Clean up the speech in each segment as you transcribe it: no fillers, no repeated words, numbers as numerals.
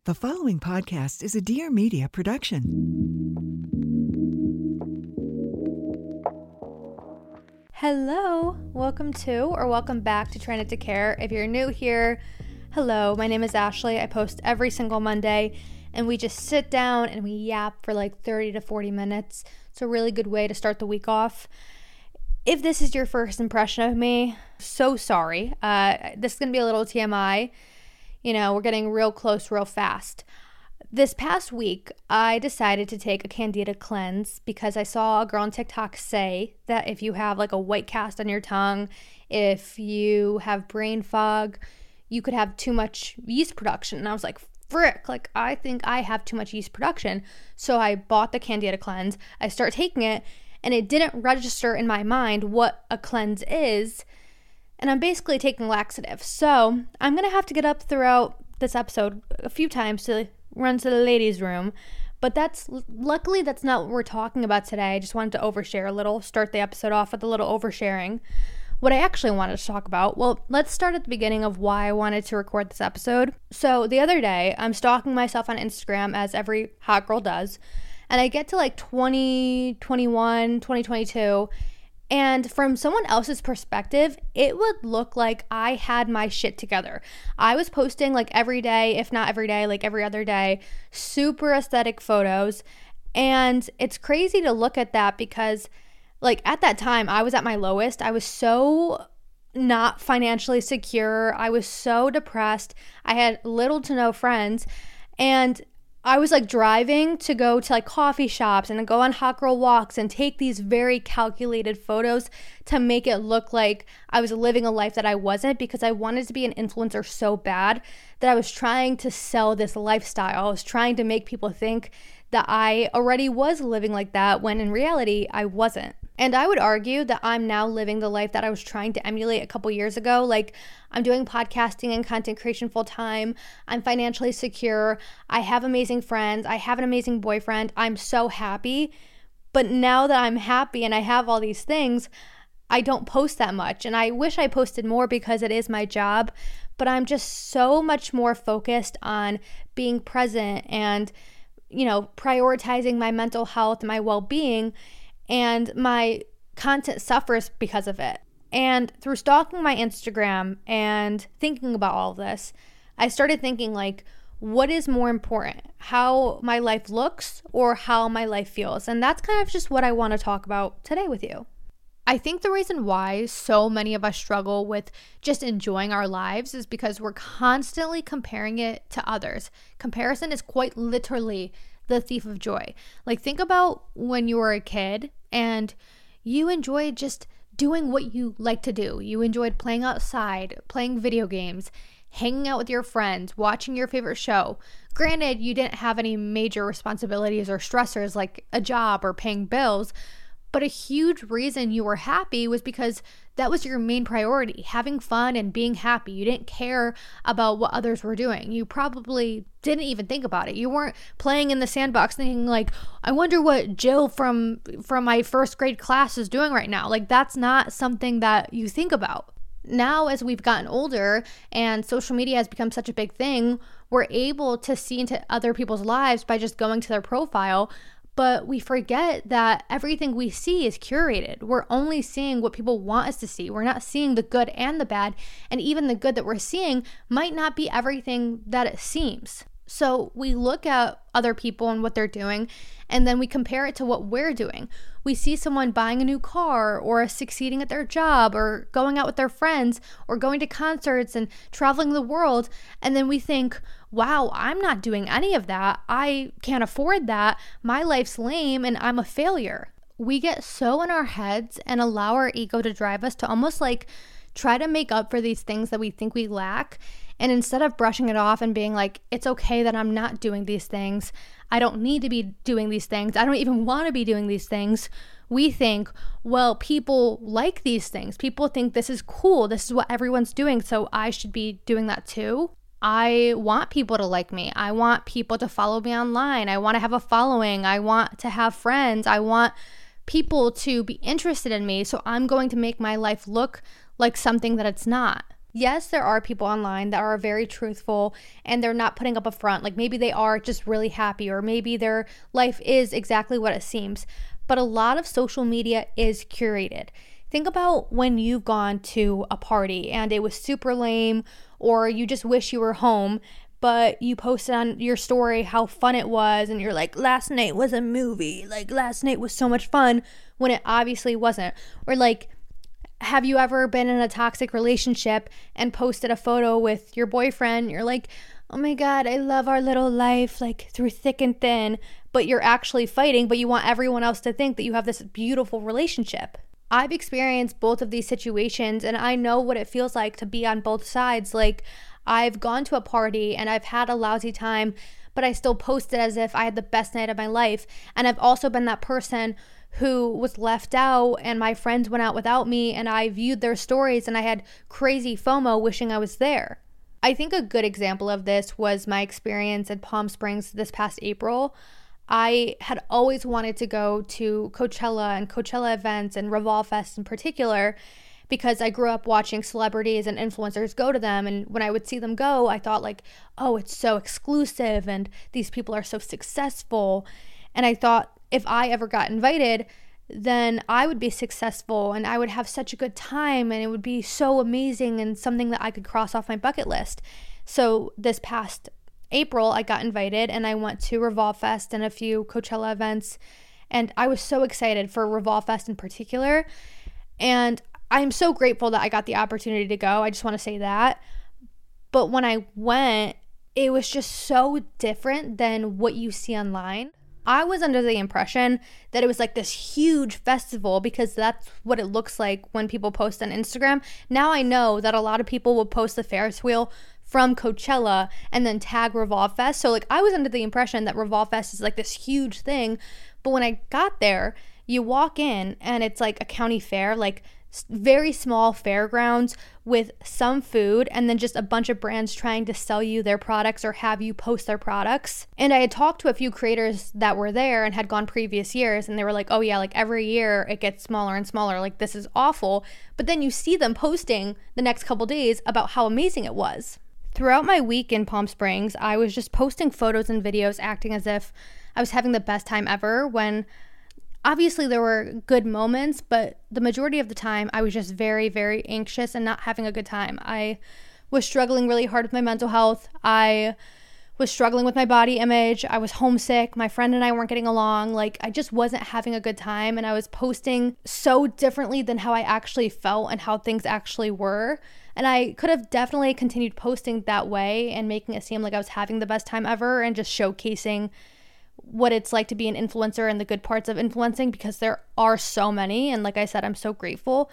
The following podcast is a Dear Media production. Hello, welcome back to Try Not to Care. If you're new here, hello, my name is Ashley. I post every single Monday, and we just sit down and we yap for like 30 to 40 minutes. It's a really good way to start the week off. If this is your first impression of me, so sorry. This is going to be a little TMI. You know, we're getting real close real fast. This past week, I decided to take a Candida cleanse because I saw a girl on TikTok say that if you have like a white cast on your tongue, if you have brain fog, you could have too much yeast production. And I was like, frick, like I think I have too much yeast production. So I bought the Candida cleanse. I started taking it and it didn't register in my mind what a cleanse is. And I'm basically taking laxative. So I'm going to have to get up throughout this episode a few times to run to the ladies' room. But luckily that's not what we're talking about today. I just wanted to overshare a little, start the episode off with a little oversharing. What I actually wanted to talk about, well, let's start at the beginning of why I wanted to record this episode. So the other day, I'm stalking myself on Instagram as every hot girl does. And I get to like 2021, 2022. And from someone else's perspective, it would look like I had my shit together. I was posting like every day, if not every day, like every other day, super aesthetic photos. And it's crazy to look at that because like at that time, I was at my lowest. I was so not financially secure. I was so depressed. I had little to no friends. And I was like driving to go to like coffee shops and go on hot girl walks and take these very calculated photos to make it look like I was living a life that I wasn't, because I wanted to be an influencer so bad that I was trying to sell this lifestyle. I was trying to make people think that I already was living like that when in reality I wasn't. And I would argue that I'm now living the life that I was trying to emulate a couple years ago. Like I'm doing podcasting and content creation full time. I'm financially secure. I have amazing friends. I have an amazing boyfriend. I'm so happy. But now that I'm happy and I have all these things, I don't post that much. And I wish I posted more because it is my job. But I'm just so much more focused on being present and, you know, prioritizing my mental health, my well-being. And my content suffers because of it. And through stalking my Instagram and thinking about all of this, I started thinking like, what is more important? How my life looks or how my life feels? And that's kind of just what I want to talk about today with you. I think the reason why so many of us struggle with just enjoying our lives is because we're constantly comparing it to others. Comparison is quite literally the thief of joy. Like think about when you were a kid and you enjoyed just doing what you like to do. You enjoyed playing outside, playing video games, hanging out with your friends, watching your favorite show. Granted, you didn't have any major responsibilities or stressors like a job or paying bills, but a huge reason you were happy was because that was your main priority, having fun and being happy. You didn't care about what others were doing. You probably didn't even think about it. You weren't playing in the sandbox thinking like, I wonder what Jill from my first grade class is doing right now. Like that's not something that you think about. Now, as we've gotten older and social media has become such a big thing, we're able to see into other people's lives by just going to their profile. But we forget that everything we see is curated. We're only seeing what people want us to see. We're not seeing the good and the bad. And even the good that we're seeing might not be everything that it seems. So we look at other people and what they're doing, and then we compare it to what we're doing. We see someone buying a new car or succeeding at their job or going out with their friends or going to concerts and traveling the world. And then we think, wow, I'm not doing any of that. I can't afford that. My life's lame and I'm a failure. We get so in our heads and allow our ego to drive us to almost like try to make up for these things that we think we lack. And instead of brushing it off and being like, it's okay that I'm not doing these things, I don't need to be doing these things, I don't even want to be doing these things, we think, well, people like these things. People think this is cool. This is what everyone's doing, so I should be doing that too. I want people to like me. I want people to follow me online. I want to have a following. I want to have friends. I want people to be interested in me. So I'm going to make my life look like something that it's not. Yes, there are people online that are very truthful and they're not putting up a front. Like maybe they are just really happy, or maybe their life is exactly what it seems. But a lot of social media is curated. Think about when you've gone to a party and it was super lame, or you just wish you were home, but you posted on your story how fun it was, and you're like, last night was a movie, like last night was so much fun, when it obviously wasn't. Or like, have you ever been in a toxic relationship and posted a photo with your boyfriend? You're like, oh my God, I love our little life, like through thick and thin, but you're actually fighting, but you want everyone else to think that you have this beautiful relationship. I've experienced both of these situations, and I know what it feels like to be on both sides. Like, I've gone to a party and I've had a lousy time, but I still posted as if I had the best night of my life. And I've also been that person who was left out and my friends went out without me, and I viewed their stories and I had crazy FOMO wishing I was there. I think a good example of this was my experience in Palm Springs this past April. I had always wanted to go to Coachella and Coachella events and Revolve Fest in particular, because I grew up watching celebrities and influencers go to them. And when I would see them go, I thought like, oh, it's so exclusive and these people are so successful. And I thought if I ever got invited, then I would be successful and I would have such a good time and it would be so amazing and something that I could cross off my bucket list. So this past April, I got invited and I went to Revolve Fest and a few Coachella events, and I was so excited for Revolve Fest in particular, and I'm so grateful that I got the opportunity to go. I just want to say that. But when I went, it was just so different than what you see online. I was under the impression that it was like this huge festival because that's what it looks like when people post on Instagram. Now I know that a lot of people will post the Ferris wheel from Coachella and then tag Revolve Fest. So like I was under the impression that Revolve Fest is like this huge thing. But when I got there, you walk in and it's like a county fair, like very small fairgrounds with some food and then just a bunch of brands trying to sell you their products or have you post their products. And I had talked to a few creators that were there and had gone previous years, and they were like, oh yeah, like every year it gets smaller and smaller, like this is awful. But then you see them posting the next couple days about how amazing it was. Throughout my week in Palm Springs, I was just posting photos and videos acting as if I was having the best time ever, when obviously there were good moments, but the majority of the time I was just very, very anxious and not having a good time. I was struggling really hard with my mental health. I was struggling with my body image. I was homesick. My friend and I weren't getting along. Like I just wasn't having a good time, and I was posting so differently than how I actually felt and how things actually were. And I could have definitely continued posting that way and making it seem like I was having the best time ever and just showcasing what it's like to be an influencer and the good parts of influencing, because there are so many. And like I said, I'm so grateful.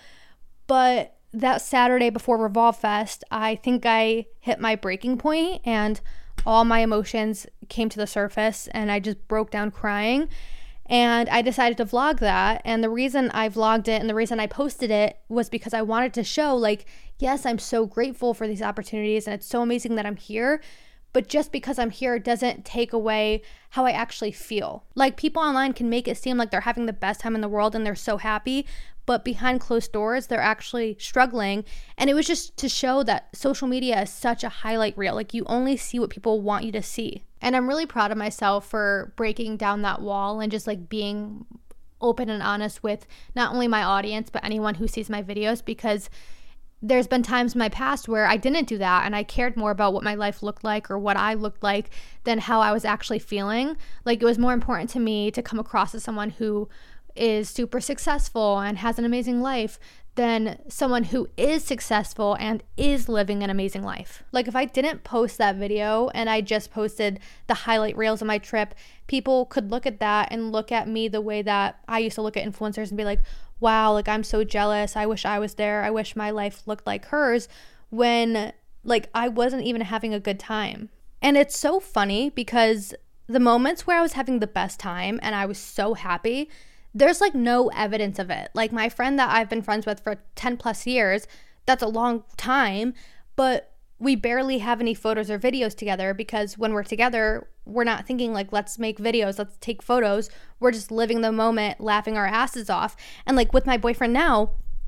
But that Saturday before Revolve Fest, I think I hit my breaking point and all my emotions came to the surface and I just broke down crying. And I decided to vlog that. And the reason I vlogged it and the reason I posted it was because I wanted to show, like, yes, I'm so grateful for these opportunities and it's so amazing that I'm here. But just because I'm here doesn't take away how I actually feel. Like, people online can make it seem like they're having the best time in the world and they're so happy, but behind closed doors, they're actually struggling. And it was just to show that social media is such a highlight reel. Like, you only see what people want you to see. And I'm really proud of myself for breaking down that wall and just like being open and honest with not only my audience, but anyone who sees my videos, because there's been times in my past where I didn't do that and I cared more about what my life looked like or what I looked like than how I was actually feeling. Like, it was more important to me to come across as someone who is super successful and has an amazing life than someone who is successful and is living an amazing life. Like, if I didn't post that video and I just posted the highlight reels of my trip, people could look at that and look at me the way that I used to look at influencers and be like, wow, like I'm so jealous. I wish I was there. I wish my life looked like hers, when like I wasn't even having a good time. And it's so funny because the moments where I was having the best time and I was so happy, there's like no evidence of it. Like, my friend that I've been friends with for 10 plus years, that's a long time, but we barely have any photos or videos together, because when we're together, we're not thinking like, let's make videos, let's take photos. We're just living the moment, laughing our asses off. And like with my boyfriend now,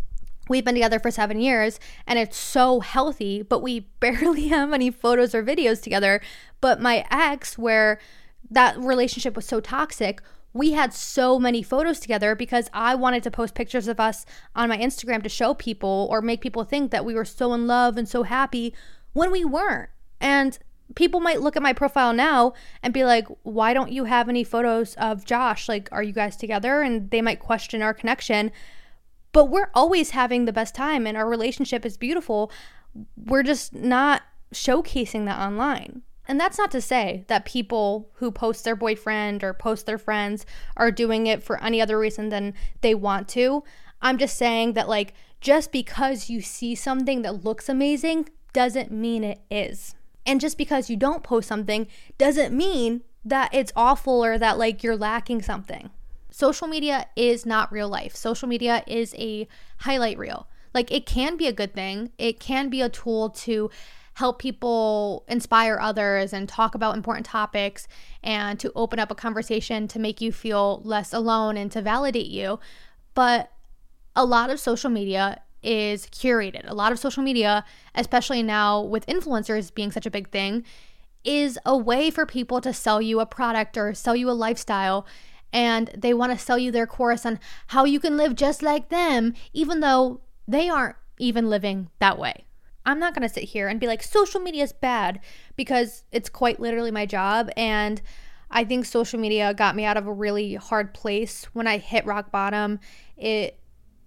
We've been together for 7 years and it's so healthy, but we barely have any photos or videos together. But my ex, where that relationship was so toxic, we had so many photos together because I wanted to post pictures of us on my Instagram to show people or make people think that we were so in love and so happy when we weren't. And people might look at my profile now and be like, why don't you have any photos of Josh? Like, are you guys together? And they might question our connection. But we're always having the best time and our relationship is beautiful. We're just not showcasing that online. And that's not to say that people who post their boyfriend or post their friends are doing it for any other reason than they want to. I'm just saying that, like, just because you see something that looks amazing doesn't mean it is. And just because you don't post something doesn't mean that it's awful or that, like, you're lacking something. Social media is not real life. Social media is a highlight reel. Like, it can be a good thing. It can be a tool to help people inspire others and talk about important topics and to open up a conversation to make you feel less alone and to validate you. But a lot of social media is curated. A lot of social media, especially now with influencers being such a big thing, is a way for people to sell you a product or sell you a lifestyle. And they want to sell you their course on how you can live just like them, even though they aren't even living that way. I'm not going to sit here and be like, social media is bad, because it's quite literally my job. And I think social media got me out of a really hard place. When I hit rock bottom, it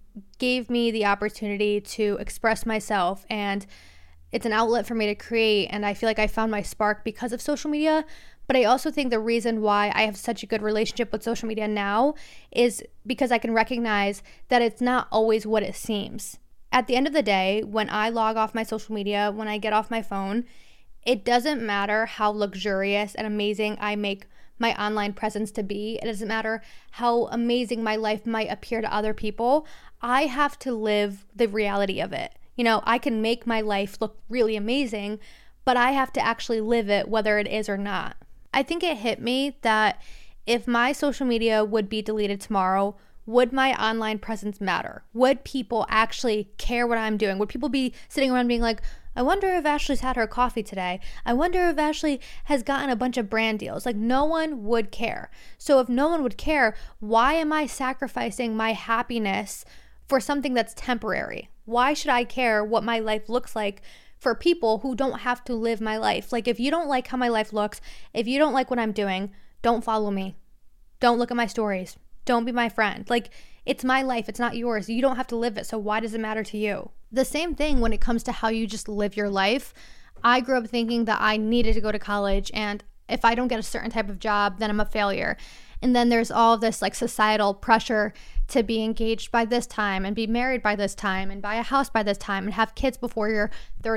gave me the opportunity to express myself, and it's an outlet for me to create. And I feel like I found my spark because of social media. But I also think the reason why I have such a good relationship with social media now is because I can recognize that it's not always what it seems. At the end of the day, when I log off my social media, when I get off my phone, it doesn't matter how luxurious and amazing I make my online presence to be. It doesn't matter how amazing my life might appear to other people. I have to live the reality of it. You know, I can make my life look really amazing, but I have to actually live it, whether it is or not. I think it hit me that if my social media would be deleted tomorrow, would my online presence matter? Would people actually care what I'm doing? Would people be sitting around being like, I wonder if Ashley's had her coffee today. I wonder if Ashley has gotten a bunch of brand deals. Like, no one would care. So if no one would care, why am I sacrificing my happiness for something that's temporary? Why should I care what my life looks like for people who don't have to live my life? Like, if you don't like how my life looks, if you don't like what I'm doing, don't follow me. Don't look at my stories. Don't be my friend. Like, it's my life. It's not yours. You don't have to live it. So why does it matter to you? The same thing when it comes to how you just live your life. I grew up thinking that I needed to go to college, and if I don't get a certain type of job, then I'm a failure. And then there's all this like societal pressure to be engaged by this time and be married by this time and buy a house by this time and have kids before you're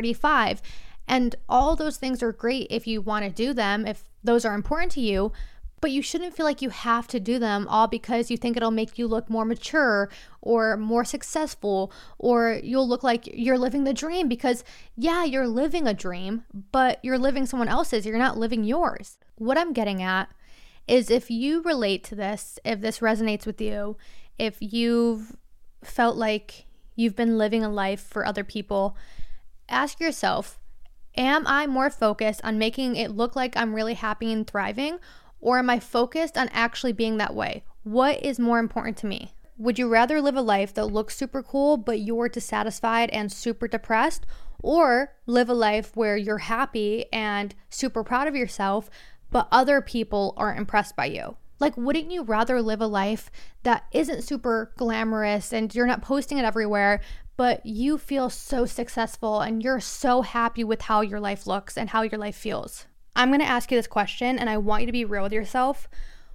35. And all those things are great if you want to do them, if those are important to you, but you shouldn't feel like you have to do them all because you think it'll make you look more mature or more successful, or you'll look like you're living the dream, because yeah, you're living a dream, but you're living someone else's. You're not living yours. What I'm getting at is, if you relate to this, if this resonates with you, if you've felt like you've been living a life for other people, ask yourself, am I more focused on making it look like I'm really happy and thriving, or am I focused on actually being that way? What is more important to me? Would you rather live a life that looks super cool, but you're dissatisfied and super depressed, or live a life where you're happy and super proud of yourself, but other people aren't impressed by you? Like, wouldn't you rather live a life that isn't super glamorous and you're not posting it everywhere, but you feel so successful and you're so happy with how your life looks and how your life feels? I'm going to ask you this question, and I want you to be real with yourself.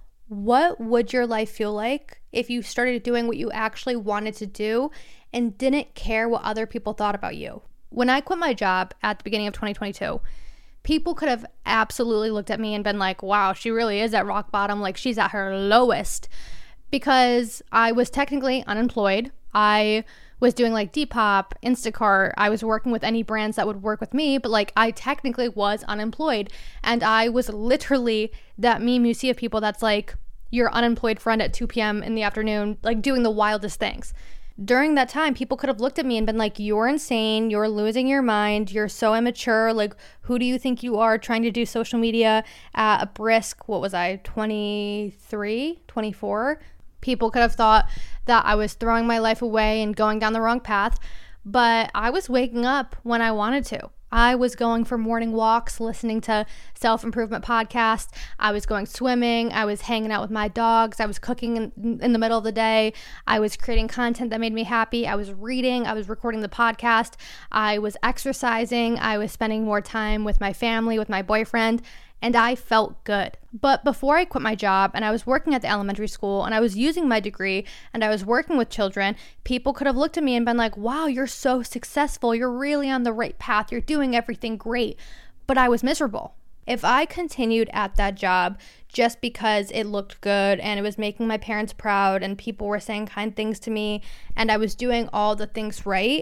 What would your life feel like if you started doing what you actually wanted to do and didn't care what other people thought about you? When I quit my job at the beginning of 2022, people could have absolutely looked at me and been like, wow, she really is at rock bottom. Like, she's at her lowest, because I was technically unemployed. I was doing like Depop, Instacart. I was working with any brands that would work with me, but like, I technically was unemployed. And I was literally that meme you see of people that's like your unemployed friend at 2 p.m. in the afternoon, like doing the wildest things. during that time, people could have looked at me and been like, you're insane, you're losing your mind, you're so immature, like, who do you think you are trying to do social media at a brisk, 23, 24? People could have thought that I was throwing my life away and going down the wrong path, but I was waking up when I wanted to. I was going for morning walks, listening to self-improvement podcasts. I was going swimming. I was hanging out with my dogs. I was cooking in the middle of the day. I was creating content that made me happy. I was reading. I was recording the podcast. I was exercising. I was spending more time with my family, with my boyfriend, and I felt good. But before I quit my job and I was working at the elementary school and I was using my degree and I was working with children, people could have looked at me and been like, wow, you're so successful. You're really on the right path. You're doing everything great. But I was miserable. If I continued at that job just because it looked good and it was making my parents proud and people were saying kind things to me and I was doing all the things right,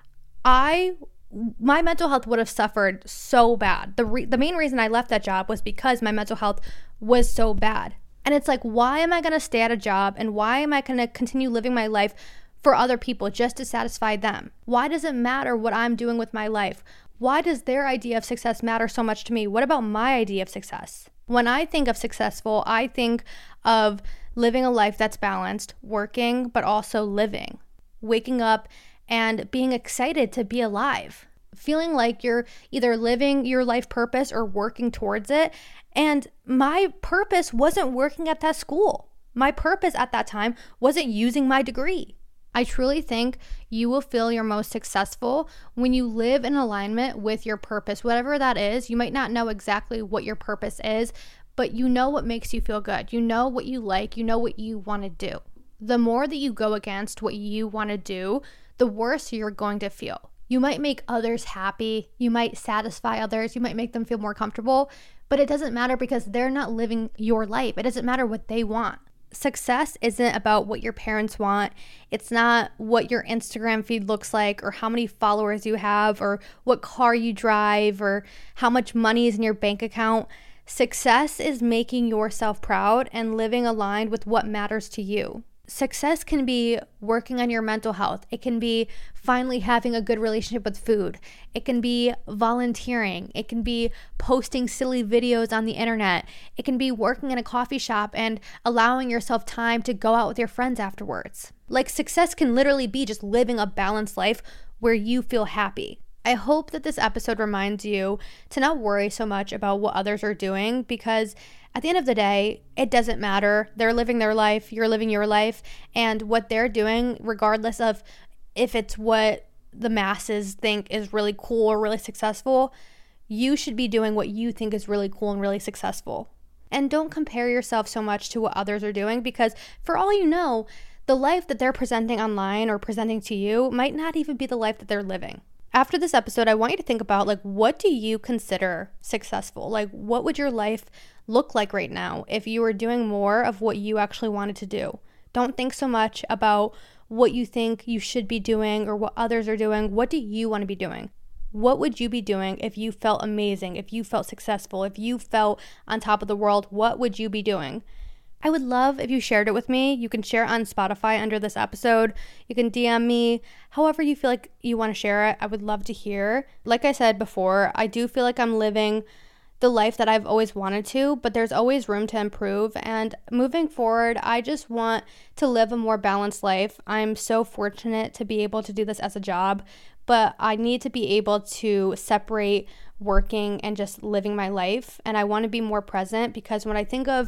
my mental health would have suffered so bad. The main reason I left that job was because my mental health was so bad. And it's like, why am I going to stay at a job and why am I going to continue living my life for other people just to satisfy them? Why does it matter what I'm doing with my life? Why does their idea of success matter so much to me? What about my idea of success? When I think of successful, I think of living a life that's balanced, working, but also living, waking up and being excited to be alive, feeling like you're either living your life purpose or working towards it. And my purpose wasn't working at that school. My purpose at that time wasn't using my degree. I truly think you will feel your most successful when you live in alignment with your purpose, whatever that is. You might not know exactly what your purpose is, but you know what makes you feel good. You know what you like. You know what you want to do. The more that you go against what you want to do, the worse you're going to feel. You might make others happy. You might satisfy others. You might make them feel more comfortable, but it doesn't matter because they're not living your life. It doesn't matter what they want. Success isn't about what your parents want. It's not what your Instagram feed looks like or how many followers you have or what car you drive or how much money is in your bank account. Success is making yourself proud and living aligned with what matters to you. Success can be working on your mental health. It can be finally having a good relationship with food. It can be volunteering. It can be posting silly videos on the internet. It can be working in a coffee shop and allowing yourself time to go out with your friends afterwards. Like, success can literally be just living a balanced life where you feel happy. I hope that this episode reminds you to not worry so much about what others are doing, because at the end of the day, it doesn't matter. They're living their life, you're living your life, and what they're doing, regardless of if it's what the masses think is really cool or really successful, you should be doing what you think is really cool and really successful. And don't compare yourself so much to what others are doing, because for all you know, the life that they're presenting online or presenting to you might not even be the life that they're living. After this episode, I want you to think about, like, what do you consider successful? Like, what would your life look like right now if you were doing more of what you actually wanted to do? Don't think so much about what you think you should be doing or what others are doing. What do you want to be doing? What would you be doing if you felt amazing, if you felt successful, if you felt on top of the world? What would you be doing? I would love if you shared it with me. You can share on Spotify under this episode. You can DM me, however you feel like you want to share it. I would love to hear. Like I said before, I do feel like I'm living the life that I've always wanted to, but there's always room to improve. And moving forward, I just want to live a more balanced life. I'm so fortunate to be able to do this as a job, but I need to be able to separate working and just living my life. And I want to be more present, because when I think of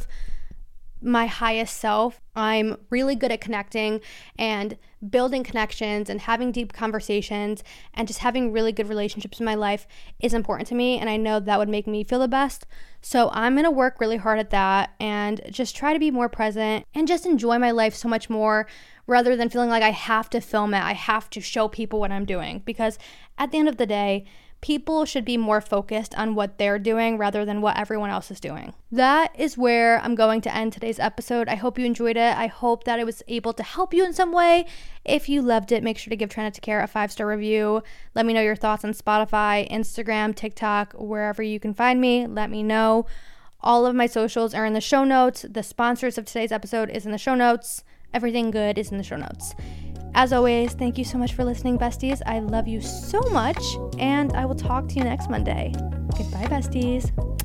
my highest self, I'm really good at connecting and building connections and having deep conversations, and just having really good relationships in my life is important to me, and I know that would make me feel the best. So I'm going to work really hard at that and just try to be more present and just enjoy my life so much more, rather than feeling like I have to film it, I have to show people what I'm doing, because at the end of the day, people should be more focused on what they're doing rather than what everyone else is doing. That is where I'm going to end today's episode. I hope you enjoyed it. I hope that it was able to help you in some way. If you loved it, make sure to give Try Not to Care a 5-star review. Let me know your thoughts on Spotify, Instagram, TikTok, wherever you can find me. Let me know. All of my socials are in the show notes. The sponsors of today's episode is in the show notes. Everything good is in the show notes. As always, thank you so much for listening, besties. I love you so much, and I will talk to you next Monday. Goodbye, besties.